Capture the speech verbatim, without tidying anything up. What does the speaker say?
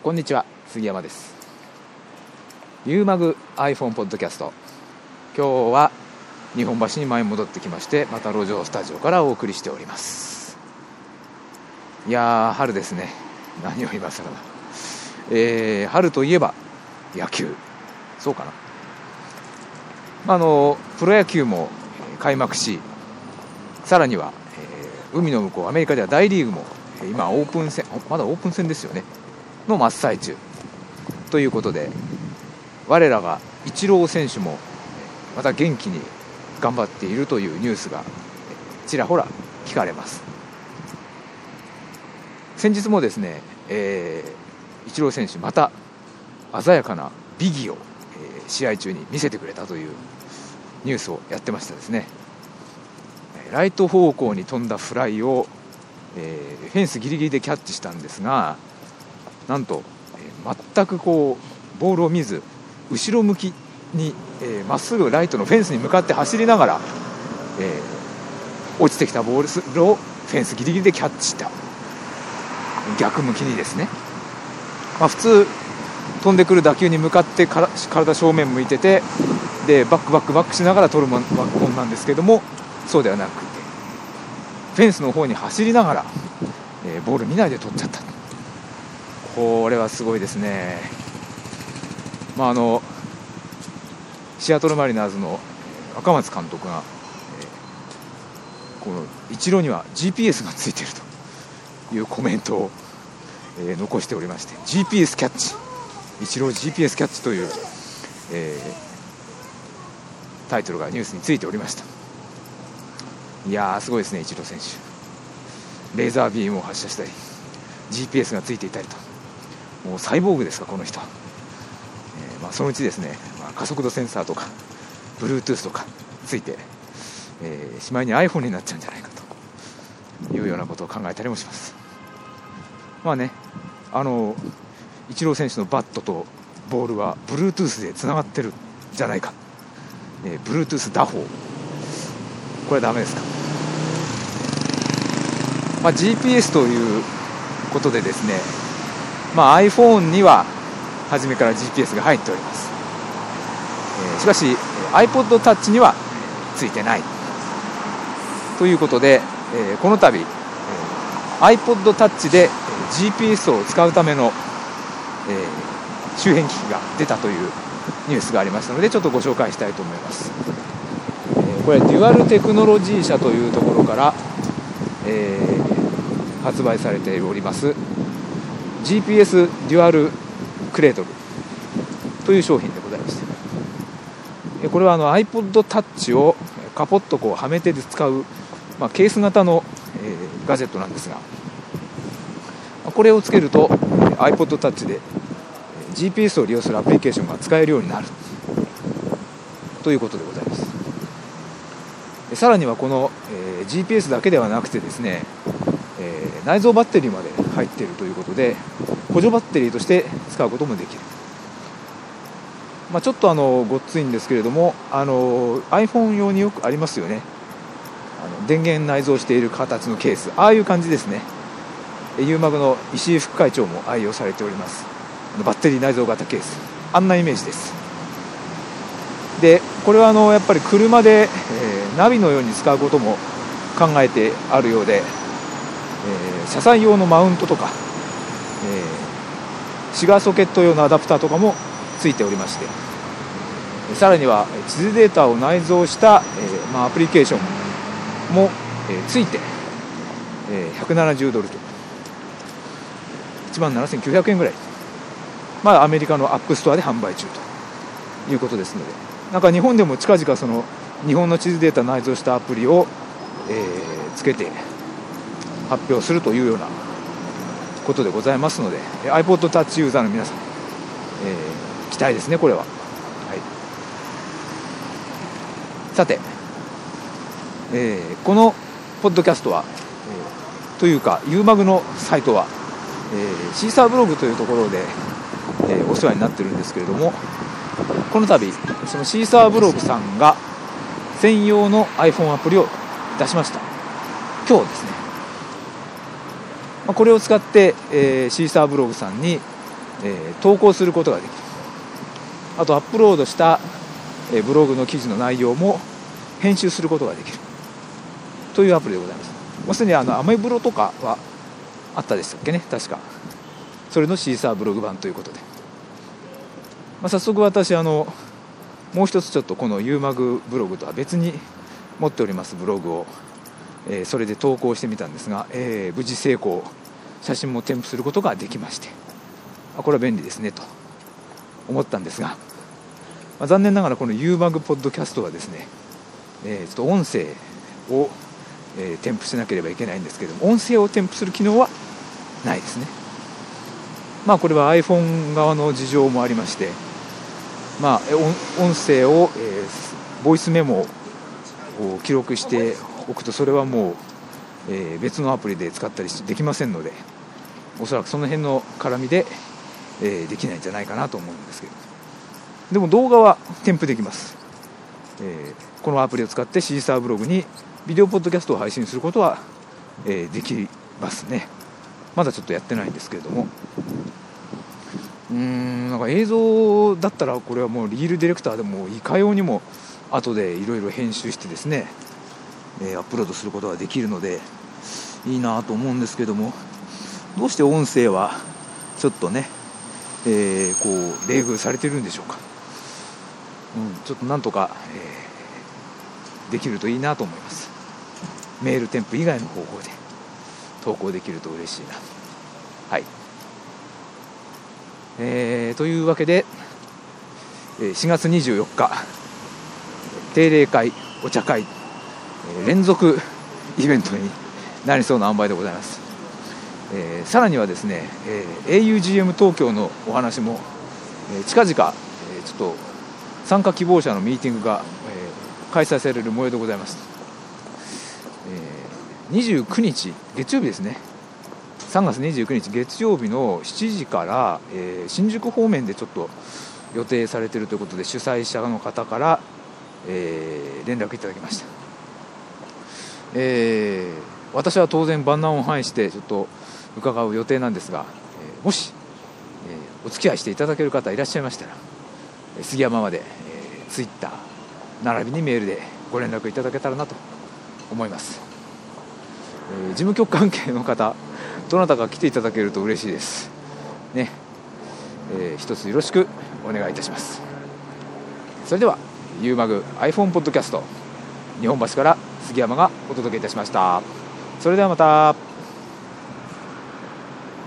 こんにちは、杉山です。ユーマグ iPhone ポッドキャスト、今日は日本橋に前戻ってきまして、また路上スタジオからお送りしております。いやー、春ですね。何を今更だ、えー、春といえば野球、そうかな。あのプロ野球も開幕し、さらには、えー、海の向こうアメリカでは大リーグも今オープン戦、まだオープン戦ですよねの真っ最中ということで、我らがイチロー選手もまた元気に頑張っているというニュースがちらほら聞かれます。先日もですね、えー、イチロー選手また鮮やかな美技を、えー、試合中に見せてくれたというニュースをやってましたですね。ライト方向に飛んだフライを、えー、フェンスギリギリでキャッチしたんですが、なんと、えー、全くこうボールを見ず後ろ向きにまっすぐライトのフェンスに向かって走りながら、えー、落ちてきたボールをフェンスギリギリでキャッチした。逆向きにですね、まあ、普通飛んでくる打球に向かってから体正面向いてて、でバックバックバックしながら取るもんなんですけども、そうではなくてフェンスの方に走りながら、えー、ボール見ないで取っちゃった。これはすごいですね。まあ、あのシアトルマリナーズの赤松監督が、えー、このイチローには ジーピーエス がついているというコメントを、えー、残しておりまして、 ジーピーエス キャッチ、イチロー ジーピーエス キャッチという、えー、タイトルがニュースについておりました。いやー、すごいですね。イチロー選手、レーザービームを発射したり ジーピーエス がついていたりと、もうサイボーグですかこの人、えーまあ、そのうちですね、まあ、加速度センサーとか Bluetooth とかついて、えー、しまいに iPhone になっちゃうんじゃないかというようなことを考えたりもします。まあね、あのイチロー選手のバットとボールは Bluetooth でつながってるんじゃないか、えー、Bluetooth 打法、これはダメですか。まあ、ジーピーエス ということでですね、まあ、iPhone には初めから ジーピーエス が入っております。えー、しかし iPod Touch にはついてないということで、えー、この度、えー、iPod Touch で ジーピーエス を使うための、えー、周辺機器が出たというニュースがありましたので、ちょっとご紹介したいと思います。えー、これデュアルテクノロジー社というところから、えー、発売されております ジーピーエス デュアルクレードルという商品でございまして、これはあの iPod Touch をカポッとこうはめて使う、まあ、ケース型の、えー、ガジェットなんですが、これをつけると iPod Touch で ジーピーエス を利用するアプリケーションが使えるようになるということでございます。さらにはこの、えー、ジーピーエス だけではなくてですね、えー、内蔵バッテリーまで入っているということで、補助バッテリーとして使うこともできる。まあ、ちょっとあのごっついんですけれども、あの iPhone 用によくありますよね、あの電源内蔵している形のケース、ああいう感じですね。ユーマグの石井副会長も愛用されておりますバッテリー内蔵型ケース、あんなイメージです。でこれはあのやっぱり車で、えー、ナビのように使うことも考えてあるようで、えー、車載用のマウントとか、えー、シガーソケット用のアダプターとかもついておりまして、さらには地図データを内蔵した、えーまあ、アプリケーションも、えー、ついて、えー、ひゃくななじゅうドルといちまんななせんきゅうひゃくえんぐらい、まあ、アメリカのアップストアで販売中ということですので、なんか日本でも近々その日本の地図データ内蔵したアプリを、えー、つけて発表するというようなことでございますので、 iPod Touch ユーザーの皆さん、えー、期待ですねこれは、はい、さて、えー、このポッドキャストは、えー、というかユーマグのサイトは、えー、シーサーブログというところで、えー、お世話になってるんですけれども、この度そのシーサーブログさんが専用の iPhone アプリを出しました。今日ですね、まあ、これを使って、えー、シーサーブログさんにえー、投稿することができる。あとアップロードした、えー、ブログの記事の内容も編集することができるというアプリでございます。もうすでにあのアメブロとかはあったでしたっけね、確か。それのシーサーブログ版ということで、まあ、早速私あのもう一つちょっとこの ユーマグ ブログとは別に持っておりますブログを、えー、それで投稿してみたんですが、えー、無事成功、写真も添付することができまして、あ、これは便利ですねと思ったんですが、まあ、残念ながらこの ユーマグ ポッドキャストはですね、えー、ちょっと音声を、えー、添付しなければいけないんですけども、音声を添付する機能はないですね。まあこれは iPhone 側の事情もありまして、まあ、音声を、えー、ボイスメモを記録しておくと、それはもう、えー、別のアプリで使ったりできませんので、おそらくその辺の絡みで、えー、できないんじゃないかなと思うんですけど、でも動画は添付できます。えー、このアプリを使ってシーサーブログにビデオポッドキャストを配信することは、えー、できますね。まだちょっとやってないんですけれども、うーんなんか映像だったらこれはもうリールディレクターでもいかようにも後でいろいろ編集してですね、えー、アップロードすることができるのでいいなと思うんですけども、どうして音声はちょっとね、えー、こう冷遇されてるんでしょうか。うん、ちょっとなんとか、えー、できるといいなと思います。メール添付以外の方法で投稿できると嬉しいな。はい、えー、というわけでしがつにじゅうよっか定例会お茶会連続イベントになりそうな塩梅でございます。えー、さらにはですね、えー、エーユージーエム 東京のお話も、えー、近々、えー、ちょっと参加希望者のミーティングが、えー、開催される模様でございます。えー、にじゅうくにち月曜日ですね、さんがつにじゅうくにち月曜日のしちじから、えー、新宿方面でちょっと予定されているということで、主催者の方から、えー、連絡いただきました。えー、私は当然万難を排してちょっと伺う予定なんですが、えー、もし、えー、お付き合いしていただける方いらっしゃいましたら、杉山まで、えー、ツイッター並びにメールでご連絡いただけたらなと思います。えー、事務局関係の方どなたか来ていただけると嬉しいですね。えー、一つよろしくお願いいたします。それでは ユーマグ iPhone ポッドキャスト日本橋から杉山がお届けいたしました。それではまた。